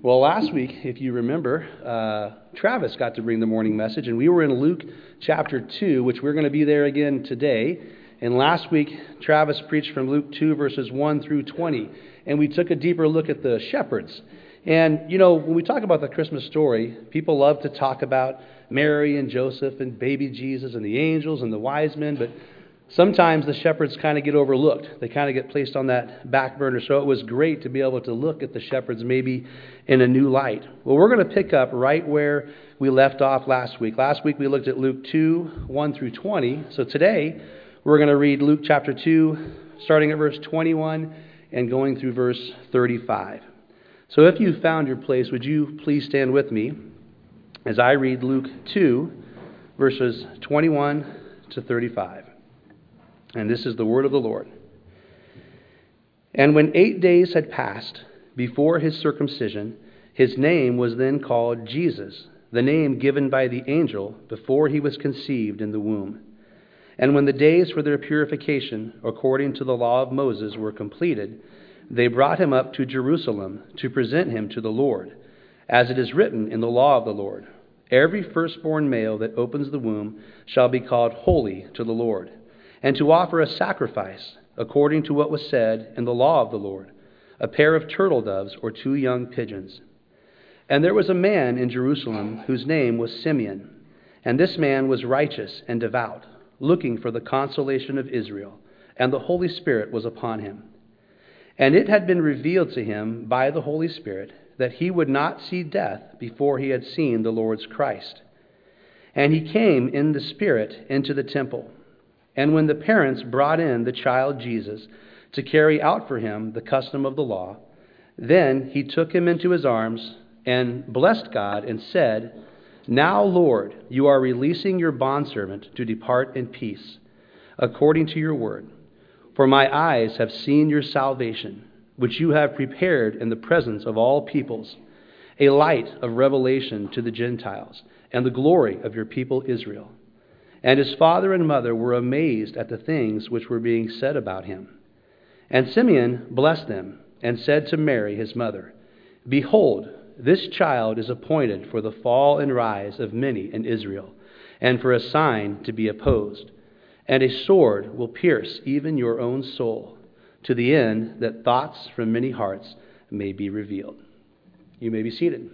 Well, last week, if you remember, Travis got to bring the morning message, and we were in Luke chapter 2, which we're going to be there again today. And last week, Travis preached from Luke 2, verses 1 through 20, and we took a deeper look at the shepherds. And, you know, when we talk about the Christmas story, people love to talk about Mary and Joseph and baby Jesus and the angels and the wise men, but sometimes the shepherds kind of get overlooked. They kind of get placed on that back burner. So it was great to be able to look at the shepherds maybe in a new light. Well, we're going to pick up right where we left off last week. Last week we looked at Luke 2, 1 through 20. So today we're going to read Luke chapter 2, starting at verse 21 and going through verse 35. So if you found your place, would you please stand with me as I read Luke 2, verses 21 to 35. And this is the word of the Lord. And when 8 days had passed before his circumcision, his name was then called Jesus, the name given by the angel before he was conceived in the womb. And when the days for their purification, according to the law of Moses, were completed, they brought him up to Jerusalem to present him to the Lord, as it is written in the law of the Lord. Every firstborn male that opens the womb shall be called holy to the Lord, and to offer a sacrifice, according to what was said in the law of the Lord, a pair of turtle doves or 2 young pigeons. And there was a man in Jerusalem whose name was Simeon, and this man was righteous and devout, looking for the consolation of Israel, and the Holy Spirit was upon him. And it had been revealed to him by the Holy Spirit that he would not see death before he had seen the Lord's Christ. And he came in the Spirit into the temple. And when the parents brought in the child Jesus to carry out for him the custom of the law, then he took him into his arms and blessed God and said, Now, Lord, you are releasing your bondservant to depart in peace, according to your word. For my eyes have seen your salvation, which you have prepared in the presence of all peoples, a light of revelation to the Gentiles, and the glory of your people Israel. And his father and mother were amazed at the things which were being said about him. And Simeon blessed them, and said to Mary his mother, Behold, this child is appointed for the fall and rise of many in Israel, and for a sign to be opposed. And a sword will pierce even your own soul, to the end that thoughts from many hearts may be revealed. You may be seated.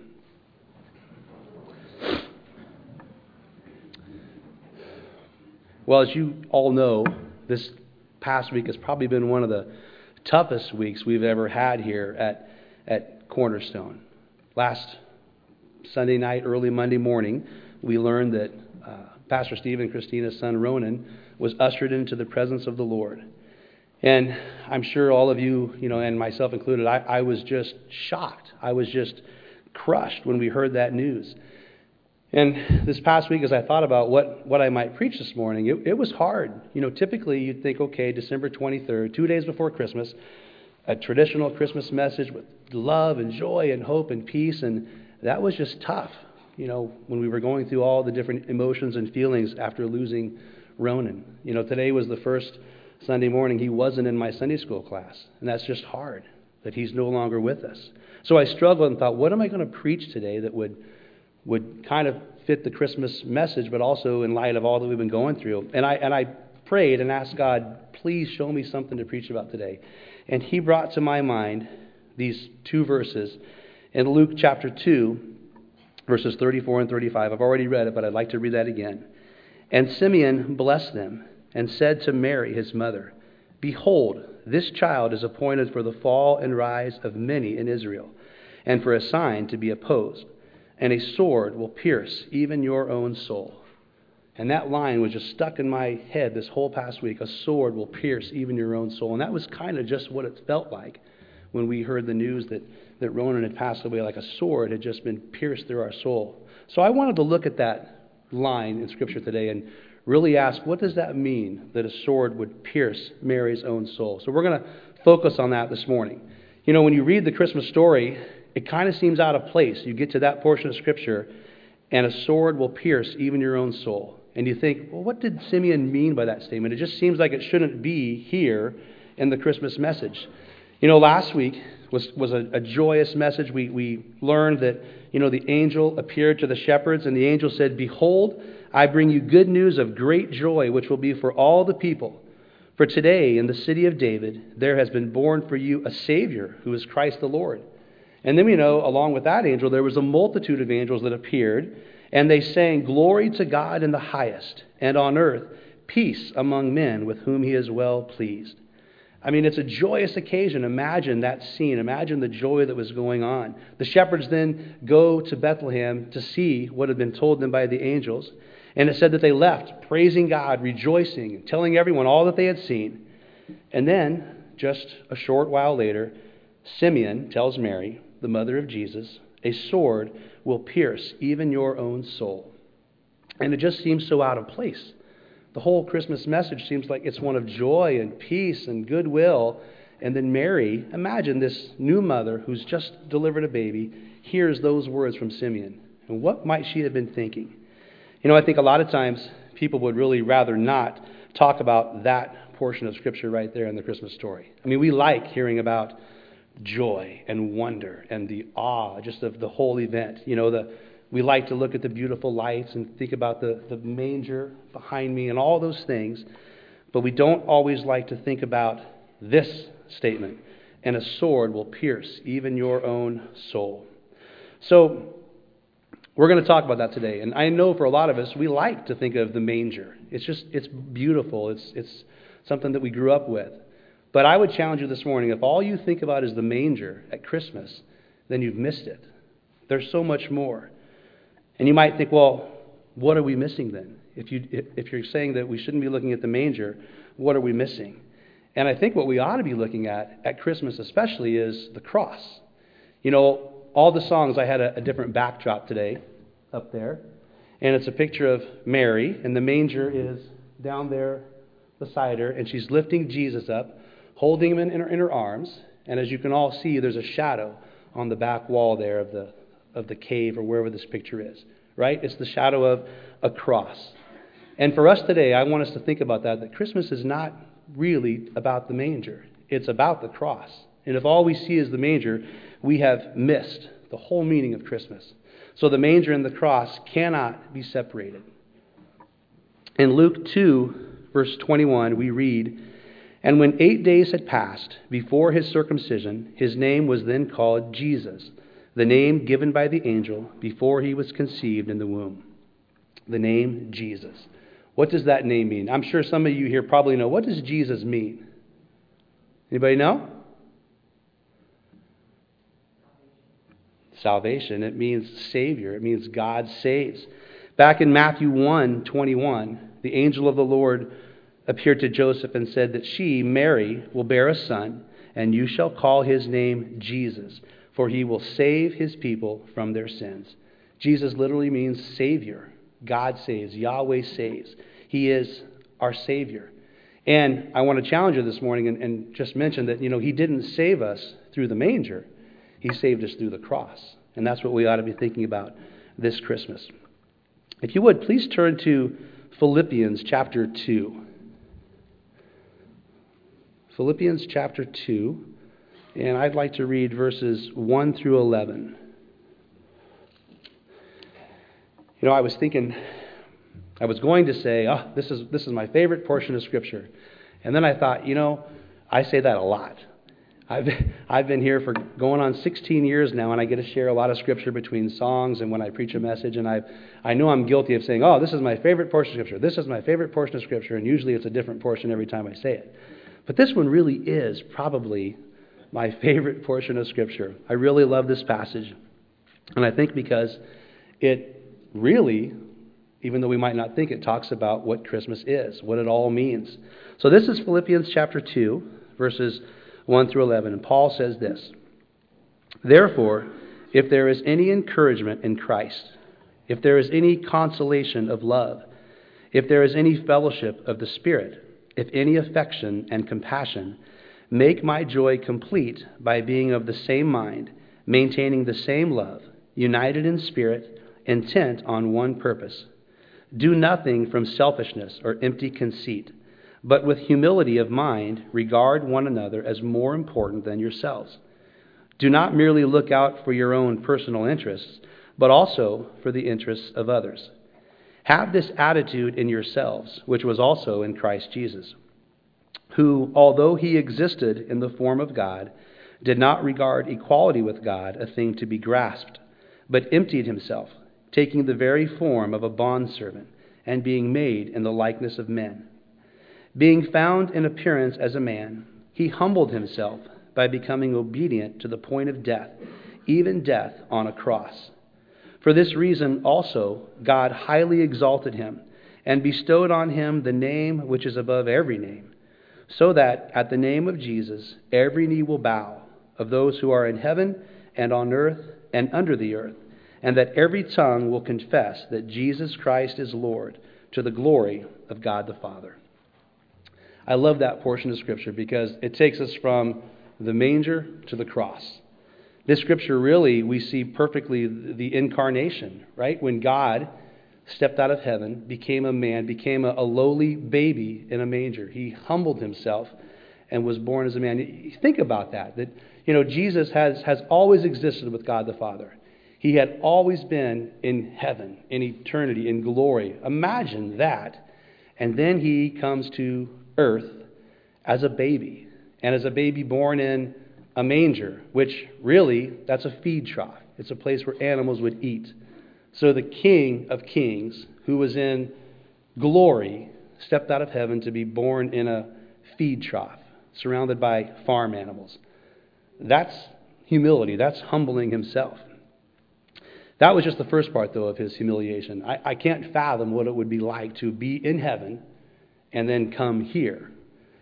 Well, as you all know, this past week has probably been one of the toughest weeks we've ever had here at Cornerstone. Last Sunday night, early Monday morning, we learned that Pastor Steve and Christina's son, Ronan, was ushered into the presence of the Lord. And I'm sure all of you, and myself included, I was just shocked. I was just crushed when we heard that news. And this past week, as I thought about what I might preach this morning, it was hard. Typically you'd think, okay, December 23rd, 2 days before Christmas, a traditional Christmas message with love and joy and hope and peace, and that was just tough, when we were going through all the different emotions and feelings after losing Ronan. Today was the first Sunday morning he wasn't in my Sunday school class, and that's just hard, that he's no longer with us. So I struggled and thought, what am I going to preach today that would kind of fit the Christmas message, but also in light of all that we've been going through. And I prayed and asked God, please show me something to preach about today. And he brought to my mind these 2 verses in Luke chapter 2, verses 34 and 35. I've already read it, but I'd like to read that again. And Simeon blessed them and said to Mary, his mother, Behold, this child is appointed for the fall and rise of many in Israel, and for a sign to be opposed. And a sword will pierce even your own soul. And that line was just stuck in my head this whole past week. A sword will pierce even your own soul. And that was kind of just what it felt like when we heard the news that Ronan had passed away, like a sword had just been pierced through our soul. So I wanted to look at that line in Scripture today and really ask, what does that mean, that a sword would pierce Mary's own soul? So we're going to focus on that this morning. When you read the Christmas story, it kind of seems out of place. You get to that portion of Scripture, and a sword will pierce even your own soul. And you think, well, what did Simeon mean by that statement? It just seems like it shouldn't be here in the Christmas message. Last week, was a joyous message. We learned that, the angel appeared to the shepherds, and the angel said, "Behold, I bring you good news of great joy, which will be for all the people. For today in the city of David there has been born for you a Savior, who is Christ the Lord." And then we know, along with that angel, there was a multitude of angels that appeared, and they sang, "Glory to God in the highest, and on earth peace among men with whom he is well pleased." I mean, it's a joyous occasion. Imagine that scene. Imagine the joy that was going on. The shepherds then go to Bethlehem to see what had been told them by the angels. And it said that they left praising God, rejoicing, telling everyone all that they had seen. And then, just a short while later, Simeon tells Mary, the mother of Jesus, "A sword will pierce even your own soul." And it just seems so out of place. The whole Christmas message seems like it's one of joy and peace and goodwill. And then Mary, imagine this new mother who's just delivered a baby, hears those words from Simeon. And what might she have been thinking? I think a lot of times people would really rather not talk about that portion of Scripture right there in the Christmas story. I mean, we like hearing about joy and wonder and the awe just of the whole event. We like to look at the beautiful lights and think about the manger behind me and all those things. But we don't always like to think about this statement, "And a sword will pierce even your own soul." So we're going to talk about that today. And I know for a lot of us, we like to think of the manger. It's beautiful. It's something that we grew up with. But I would challenge you this morning, if all you think about is the manger at Christmas, then you've missed it. There's so much more. And you might think, well, what are we missing then? If you're saying that we shouldn't be looking at the manger, what are we missing? And I think what we ought to be looking at Christmas especially, is the cross. All the songs, I had a different backdrop today up there. And it's a picture of Mary, and the manger is down there beside her, and she's lifting Jesus up, holding him in her arms. And as you can all see, there's a shadow on the back wall there of the cave or wherever this picture is, right? It's the shadow of a cross. And for us today, I want us to think about that Christmas is not really about the manger. It's about the cross. And if all we see is the manger, we have missed the whole meaning of Christmas. So the manger and the cross cannot be separated. In Luke 2, verse 21, we read, "And when 8 days had passed before his circumcision, his name was then called Jesus, the name given by the angel before he was conceived in the womb." The name Jesus. What does that name mean? I'm sure some of you here probably know. What does Jesus mean? Anybody know? Salvation. It means Savior. It means God saves. Back in Matthew 1:21, the angel of the Lord appeared to Joseph and said that she, Mary, will bear a son, and you shall call his name Jesus, for he will save his people from their sins. Jesus literally means Savior. God saves. Yahweh saves. He is our Savior. And I want to challenge you this morning and just mention that, he didn't save us through the manger. He saved us through the cross. And that's what we ought to be thinking about this Christmas. If you would, please turn to Philippians chapter 2. Philippians chapter 2. And I'd like to read verses 1 through 11. I was thinking, I was going to say, this is my favorite portion of Scripture. And then I thought, I say that a lot. I've been here for going on 16 years now, and I get to share a lot of Scripture between songs and when I preach a message. And I know I'm guilty of saying, this is my favorite portion of Scripture. This is my favorite portion of Scripture. And usually it's a different portion every time I say it. But this one really is probably my favorite portion of Scripture. I really love this passage. And I think because it really, even though we might not think it, talks about what Christmas is, what it all means. So this is Philippians chapter 2, verses 1 through 11. And Paul says this: "Therefore, if there is any encouragement in Christ, if there is any consolation of love, if there is any fellowship of the Spirit, if any affection and compassion, make my joy complete by being of the same mind, maintaining the same love, united in spirit, intent on one purpose. Do nothing from selfishness or empty conceit, but with humility of mind regard one another as more important than yourselves. Do not merely look out for your own personal interests, but also for the interests of others. Have this attitude in yourselves, which was also in Christ Jesus, who, although he existed in the form of God, did not regard equality with God a thing to be grasped, but emptied himself, taking the very form of a bondservant, and being made in the likeness of men. Being found in appearance as a man, he humbled himself by becoming obedient to the point of death, even death on a cross. For this reason also God highly exalted him, and bestowed on him the name which is above every name, so that at the name of Jesus every knee will bow, of those who are in heaven and on earth and under the earth, and that every tongue will confess that Jesus Christ is Lord, to the glory of God the Father. I love that portion of Scripture because it takes us from the manger to the cross. This Scripture really, we see perfectly the incarnation, right? When God stepped out of heaven, became a man, became a lowly baby in a manger. He humbled himself and was born as a man. Think about that Jesus has always existed with God the Father. He had always been in heaven, in eternity, in glory. Imagine that. And then he comes to earth as a baby, and as a baby born in a manger, which really, that's a feed trough. It's a place where animals would eat. So the King of Kings, who was in glory, stepped out of heaven to be born in a feed trough, surrounded by farm animals. That's humility. That's humbling himself. That was just the first part, though, of his humiliation. I can't fathom what it would be like to be in heaven and then come here.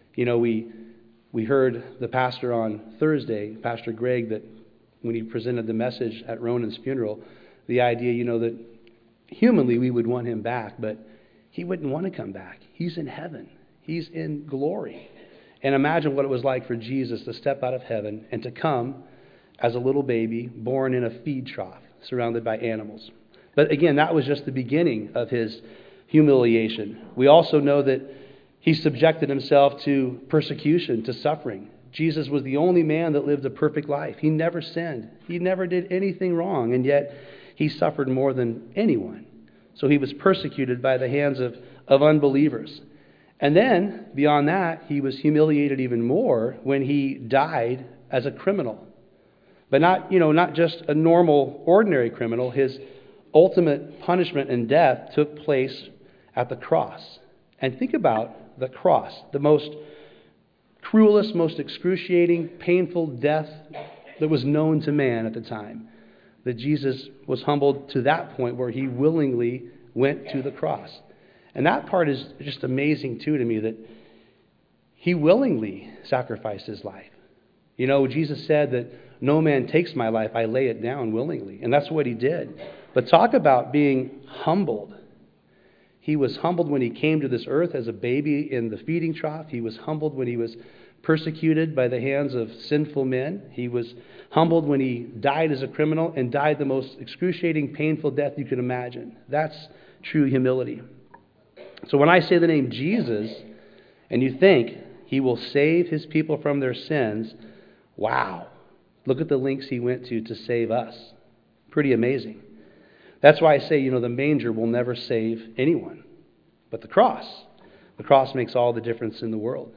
We heard the pastor on Thursday, Pastor Greg, that when he presented the message at Ronan's funeral, the idea, that humanly we would want him back, but he wouldn't want to come back. He's in heaven. He's in glory. And imagine what it was like for Jesus to step out of heaven and to come as a little baby born in a feed trough, surrounded by animals. But again, that was just the beginning of his humiliation. We also know that he subjected himself to persecution, to suffering. Jesus was the only man that lived a perfect life. He never sinned. He never did anything wrong, and yet he suffered more than anyone. So he was persecuted by the hands of unbelievers. And then, beyond that, he was humiliated even more when he died as a criminal. But not just a normal, ordinary criminal. His ultimate punishment and death took place at the cross. And think about the cross, the most cruelest, most excruciating, painful death that was known to man at the time. That Jesus was humbled to that point where he willingly went to the cross. And that part is just amazing, too, to me, that he willingly sacrificed his life. Jesus said that no man takes my life, I lay it down willingly. And that's what he did. But talk about being humbled. He was humbled when he came to this earth as a baby in the feeding trough. He was humbled when he was persecuted by the hands of sinful men. He was humbled when he died as a criminal and died the most excruciating, painful death you could imagine. That's true humility. So when I say the name Jesus, and you think he will save his people from their sins, wow, look at the lengths he went to save us. Pretty amazing. That's why I say, the manger will never save anyone. But the cross makes all the difference in the world.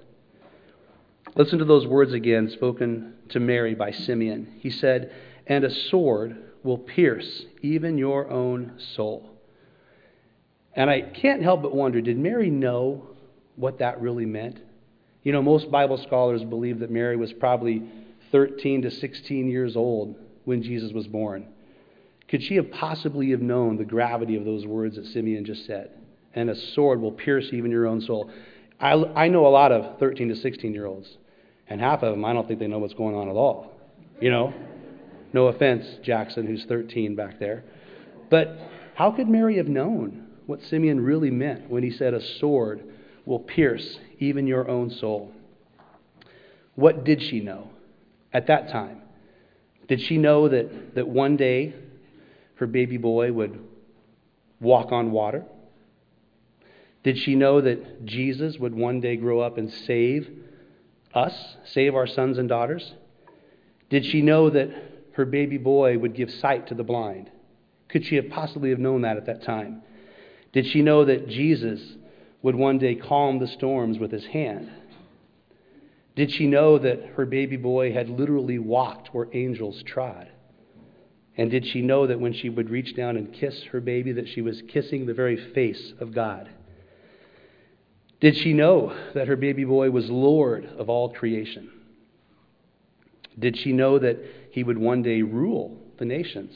Listen to those words again spoken to Mary by Simeon. He said, "And a sword will pierce even your own soul." And I can't help but wonder, did Mary know what that really meant? Most Bible scholars believe that Mary was probably 13 to 16 years old when Jesus was born. Could she have possibly have known the gravity of those words that Simeon just said? And a sword will pierce even your own soul. I know a lot of 13 to 16-year-olds, and half of them, I don't think they know what's going on at all. No offense, Jackson, who's 13 back there. But how could Mary have known what Simeon really meant when he said a sword will pierce even your own soul? What did she know at that time? Did she know that one day her baby boy would walk on water? Did she know that Jesus would one day grow up and save us, save our sons and daughters? Did she know that her baby boy would give sight to the blind? Could she have possibly have known that at that time? Did she know that Jesus would one day calm the storms with his hand? Did she know that her baby boy had literally walked where angels trod? And did she know that when she would reach down and kiss her baby, that she was kissing the very face of God? Did she know that her baby boy was Lord of all creation? Did she know that he would one day rule the nations?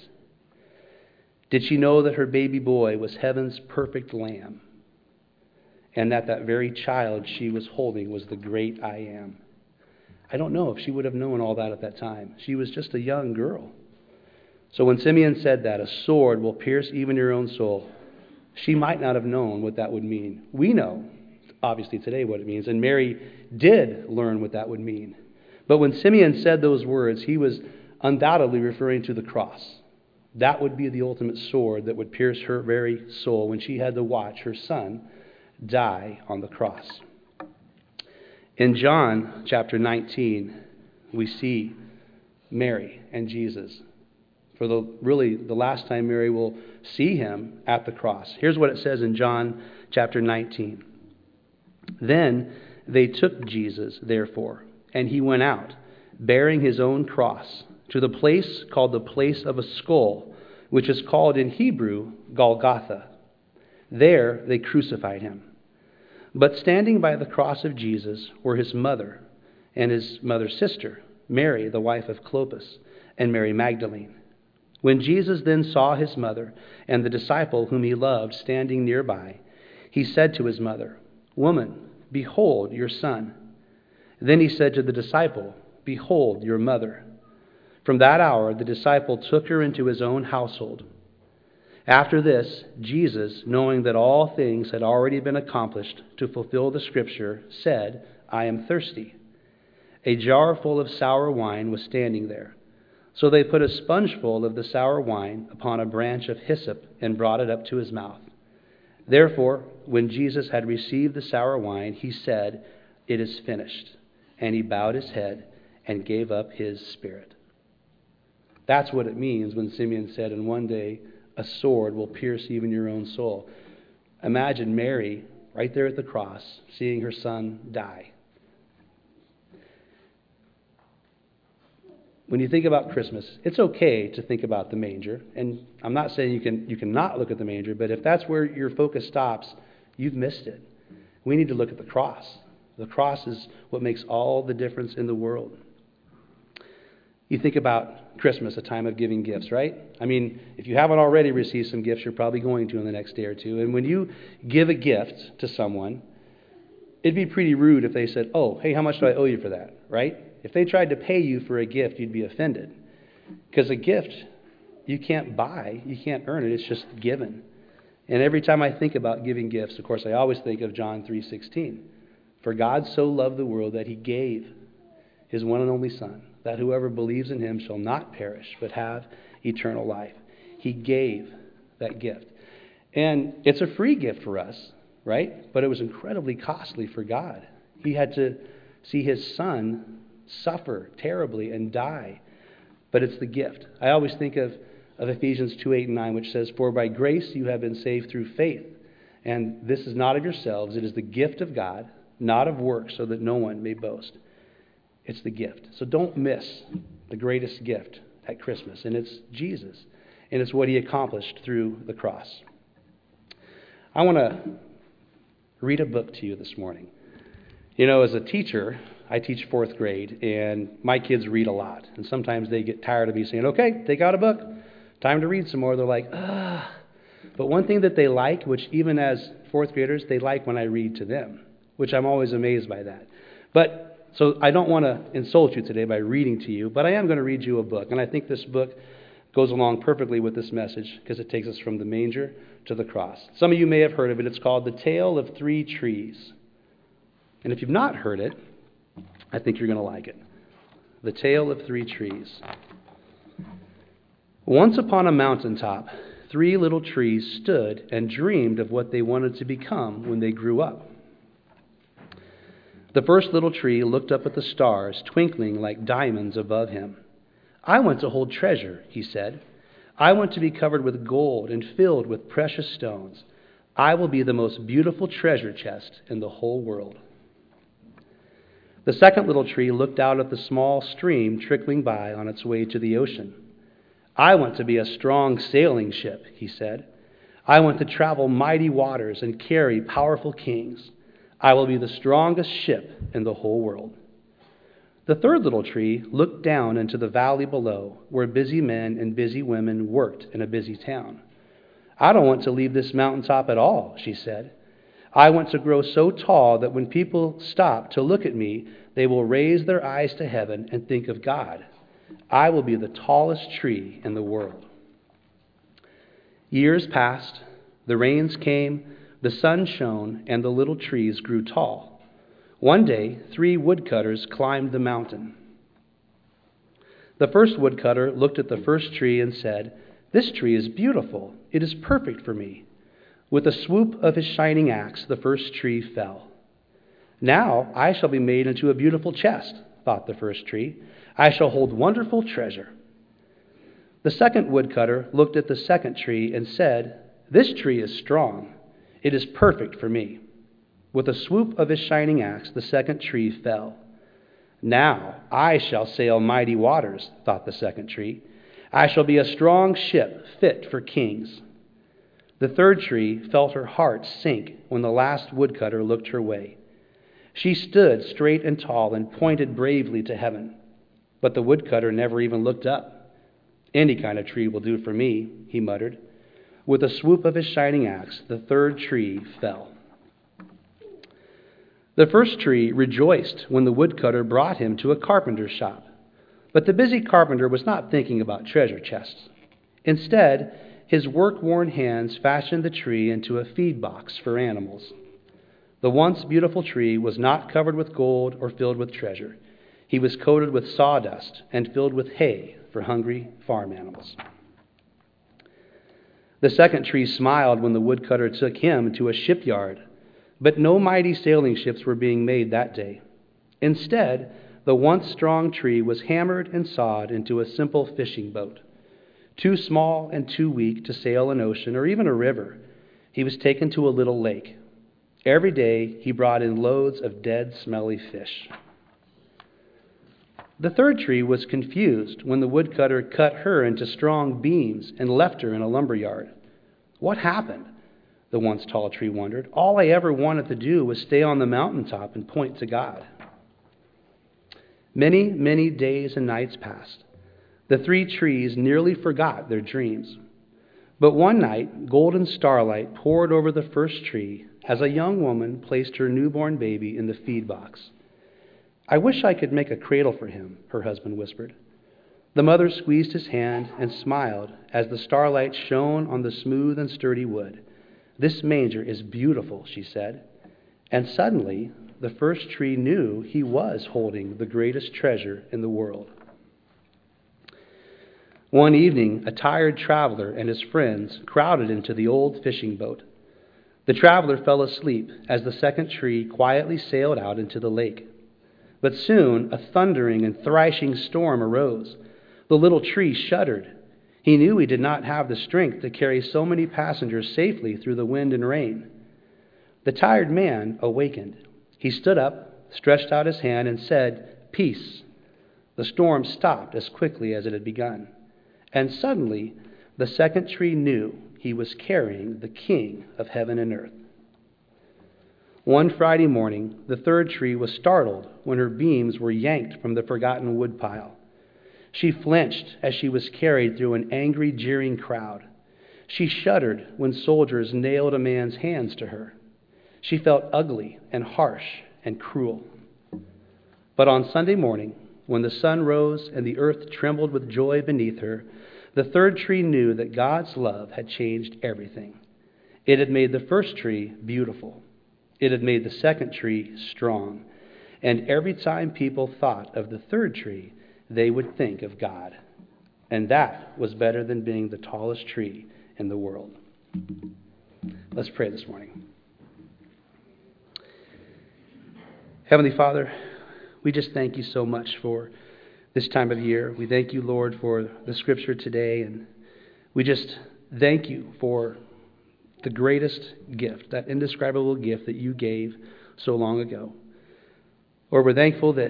Did she know that her baby boy was heaven's perfect lamb? And that that very child she was holding was the great I am? I don't know if she would have known all that at that time. She was just a young girl. So when Simeon said that, a sword will pierce even your own soul, she might not have known what that would mean. We know, obviously today, what it means. And Mary did learn what that would mean. But when Simeon said those words, he was undoubtedly referring to the cross. That would be the ultimate sword that would pierce her very soul when she had to watch her son die on the cross. In John chapter 19, we see Mary and Jesus. For the last time Mary will see him at the cross. Here's what it says in John chapter 19. Then they took Jesus, therefore, and he went out, bearing his own cross, to the place called the place of a skull, which is called in Hebrew Golgotha. There they crucified him. But standing by the cross of Jesus were his mother and his mother's sister, Mary, the wife of Clopas, and Mary Magdalene. When Jesus then saw his mother and the disciple whom he loved standing nearby, he said to his mother, "Woman, behold your son." Then he said to the disciple, "Behold your mother." From that hour the disciple took her into his own household. After this, Jesus, knowing that all things had already been accomplished to fulfill the scripture, said, "I am thirsty." A jar full of sour wine was standing there. So they put a spongeful of the sour wine upon a branch of hyssop and brought it up to his mouth. Therefore, when Jesus had received the sour wine, he said, "It is finished." And he bowed his head and gave up his spirit. That's what it means when Simeon said, "And one day a sword will pierce even your own soul." Imagine Mary right there at the cross, seeing her son die. When you think about Christmas, it's okay to think about the manger. And I'm not saying you can not look at the manger, but if that's where your focus stops, you've missed it. We need to look at the cross. The cross is what makes all the difference in the world. You think about Christmas, a time of giving gifts, right? I mean, if you haven't already received some gifts, you're probably going to in the next day or two. And when you give a gift to someone, it'd be pretty rude if they said, "Oh, hey, how much do I owe you for that?" Right? If they tried to pay you for a gift, you'd be offended. Because a gift, you can't buy, you can't earn it, it's just given. And every time I think about giving gifts, of course, I always think of John 3:16. For God so loved the world that he gave his one and only Son, that whoever believes in him shall not perish, but have eternal life. He gave that gift. And it's a free gift for us, right? But it was incredibly costly for God. He had to see his Son suffer terribly and die. But it's the gift. I always think of Ephesians 2:8-9, which says, "For by grace you have been saved through faith. And this is not of yourselves, it is the gift of God, not of works, so that no one may boast." It's the gift. So don't miss the greatest gift at Christmas. And it's Jesus. And it's what he accomplished through the cross. I want to read a book to you this morning. You know, as a teacher, I teach 4th grade, and my kids read a lot. And sometimes they get tired of me saying, "Okay, take out a book. Time to read some more." They're like, "Ugh." But one thing that they like, which even as 4th graders, they like when I read to them, which I'm always amazed by that. So I don't want to insult you today by reading to you, but I am going to read you a book. And I think this book goes along perfectly with this message because it takes us from the manger to the cross. Some of you may have heard of it. It's called The Tale of Three Trees. And if you've not heard it, I think you're going to like it. The Tale of Three Trees. Once upon a mountaintop, 3 little trees stood and dreamed of what they wanted to become when they grew up. The first little tree looked up at the stars twinkling like diamonds above him. I want to hold treasure, he said. I want to be covered with gold and filled with precious stones. I will be the most beautiful treasure chest in the whole world. The second little tree looked out at the small stream trickling by on its way to the ocean. I want to be a strong sailing ship, he said. I want to travel mighty waters and carry powerful kings. I will be the strongest ship in the whole world. The third little tree looked down into the valley below, where busy men and busy women worked in a busy town. I don't want to leave this mountaintop at all, she said. I want to grow so tall that when people stop to look at me, they will raise their eyes to heaven and think of God. I will be the tallest tree in the world. Years passed, the rains came, the sun shone, and the little trees grew tall. One day, 3 woodcutters climbed the mountain. The first woodcutter looked at the first tree and said, "This tree is beautiful. It is perfect for me." With a swoop of his shining axe, the first tree fell. Now I shall be made into a beautiful chest, thought the first tree. I shall hold wonderful treasure. The second woodcutter looked at the second tree and said, "This tree is strong. It is perfect for me." With a swoop of his shining axe, the second tree fell. Now I shall sail mighty waters, thought the second tree. I shall be a strong ship fit for kings. The third tree felt her heart sink when the last woodcutter looked her way. She stood straight and tall and pointed bravely to heaven. But the woodcutter never even looked up. "Any kind of tree will do for me," he muttered. With a swoop of his shining axe, the third tree fell. The first tree rejoiced when the woodcutter brought him to a carpenter's shop. But the busy carpenter was not thinking about treasure chests. Instead, his work-worn hands fashioned the tree into a feed box for animals. The once beautiful tree was not covered with gold or filled with treasure. He was coated with sawdust and filled with hay for hungry farm animals. The second tree smiled when the woodcutter took him to a shipyard, but no mighty sailing ships were being made that day. Instead, the once strong tree was hammered and sawed into a simple fishing boat. Too small and too weak to sail an ocean or even a river, he was taken to a little lake. Every day he brought in loads of dead, smelly fish. The third tree was confused when the woodcutter cut her into strong beams and left her in a lumber yard. What happened? The once tall tree wondered. All I ever wanted to do was stay on the mountaintop and point to God. Many, many days and nights passed. The 3 trees nearly forgot their dreams. But one night, golden starlight poured over the first tree as a young woman placed her newborn baby in the feed box. "I wish I could make a cradle for him," her husband whispered. The mother squeezed his hand and smiled as the starlight shone on the smooth and sturdy wood. "This manger is beautiful," she said. And suddenly, the first tree knew he was holding the greatest treasure in the world. One evening, a tired traveler and his friends crowded into the old fishing boat. The traveler fell asleep as the second tree quietly sailed out into the lake. But soon a thundering and thrashing storm arose. The little tree shuddered. He knew he did not have the strength to carry so many passengers safely through the wind and rain. The tired man awakened. He stood up, stretched out his hand, and said, "Peace." The storm stopped as quickly as it had begun. And suddenly, the second tree knew he was carrying the King of heaven and earth. One Friday morning, the third tree was startled when her beams were yanked from the forgotten woodpile. She flinched as she was carried through an angry, jeering crowd. She shuddered when soldiers nailed a man's hands to her. She felt ugly and harsh and cruel. But on Sunday morning, when the sun rose and the earth trembled with joy beneath her, the third tree knew that God's love had changed everything. It had made the first tree beautiful. It had made the second tree strong. And every time people thought of the third tree, they would think of God. And that was better than being the tallest tree in the world. Let's pray this morning. Heavenly Father, we just thank you so much for this time of year. We thank you, Lord, for the scripture today, and we just thank you for the greatest gift, that indescribable gift that you gave so long ago. Lord, we're thankful that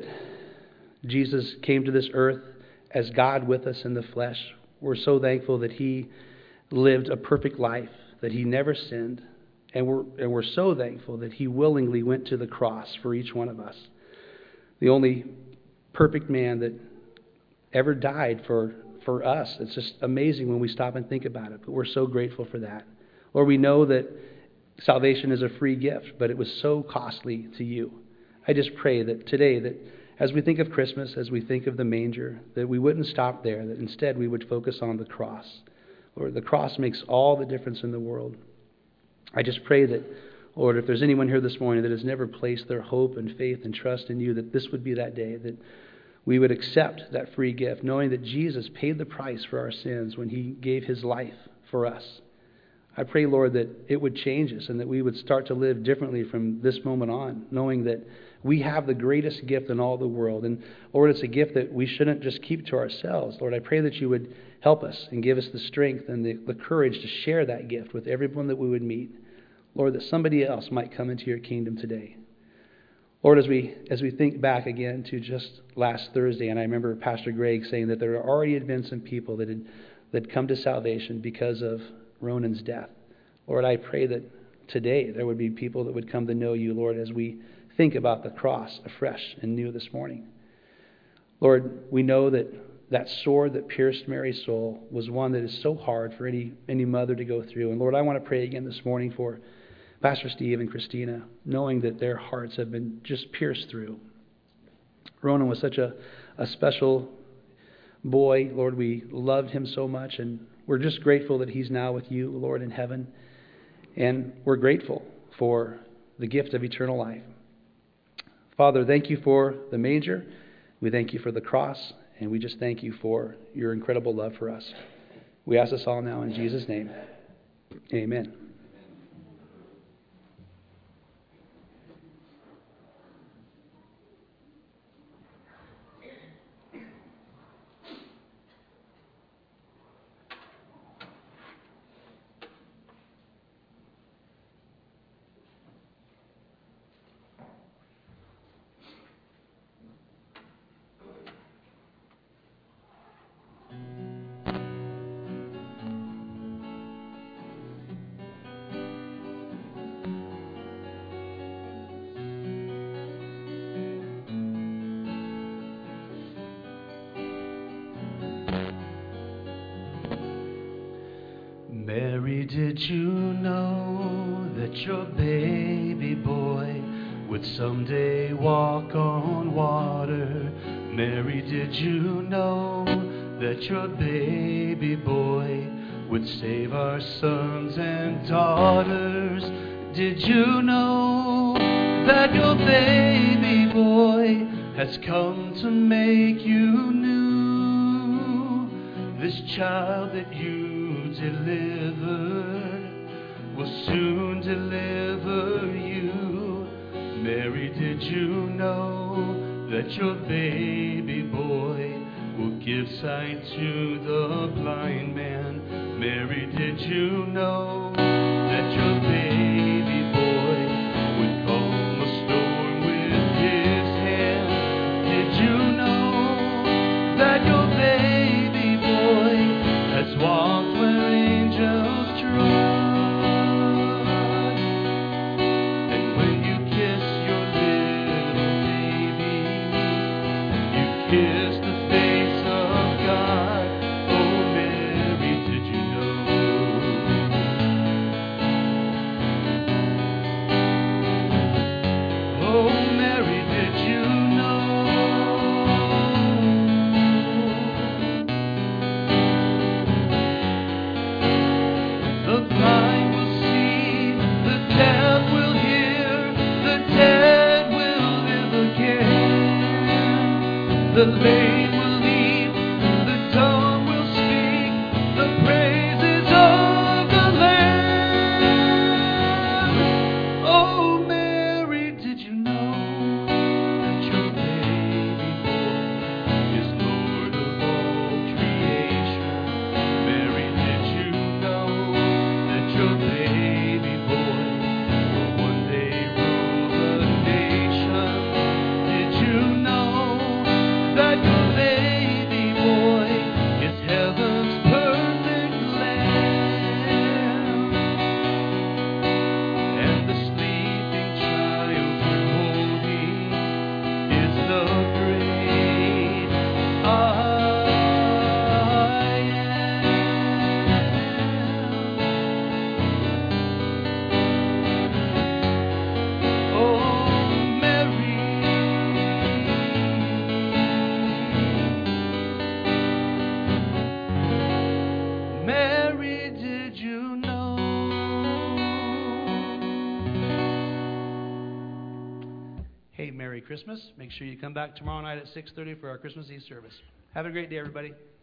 Jesus came to this earth as God with us in the flesh. We're so thankful that he lived a perfect life, that he never sinned, and we're so thankful that he willingly went to the cross for each one of us. The only perfect man that ever died for us. It's just amazing when we stop and think about it, but we're so grateful for that. Lord, we know that salvation is a free gift, but it was so costly to you. I just pray that today, that as we think of Christmas, as we think of the manger, that we wouldn't stop there, that instead we would focus on the cross. Lord, the cross makes all the difference in the world. I just pray that, Lord, if there's anyone here this morning that has never placed their hope and faith and trust in you, that this would be that day, that we would accept that free gift, knowing that Jesus paid the price for our sins when he gave his life for us. I pray, Lord, that it would change us and that we would start to live differently from this moment on, knowing that we have the greatest gift in all the world. And, Lord, it's a gift that we shouldn't just keep to ourselves. Lord, I pray that you would help us and give us the strength and the courage to share that gift with everyone that we would meet. Lord, that somebody else might come into your kingdom today. Lord, as we think back again to just last Thursday, and I remember Pastor Greg saying that there already had been some people that had come to salvation because of Ronan's death. Lord, I pray that today there would be people that would come to know you, Lord, as we think about the cross afresh and new this morning. Lord, we know that that sword that pierced Mary's soul was one that is so hard for any mother to go through. And Lord, I want to pray again this morning for Pastor Steve and Christina, knowing that their hearts have been just pierced through. Ronan was such a special boy. Lord, we loved him so much, and we're just grateful that he's now with you, Lord, in heaven. And we're grateful for the gift of eternal life. Father, thank you for the manger. We thank you for the cross, and we just thank you for your incredible love for us. We ask this all now in Jesus' name. Amen. Mary, did you know that your baby boy would someday walk on water? Mary, did you know that your baby boy would save our sons and daughters? Did you know that your baby boy has come to make you new? This child that you delivered will soon deliver you. Mary, did you know that your baby boy will give sight to the blind man? Mary, did you know that your baby boy would calm a storm with his hand? Did you know that your baby boy has walked where angels trod? And when you kiss your little baby, you kiss the face of God. Oh, Mary, did you know? Oh, Mary, did you know? The blind will see, the deaf will hear, the dead will live again. The lame will leap, the dumb will speak, the praises of the Lamb. Oh, Mary, did you know that your baby boy is Lord? Merry Christmas. Make sure you come back tomorrow night at 6:30 for our Christmas Eve service. Have a great day, everybody.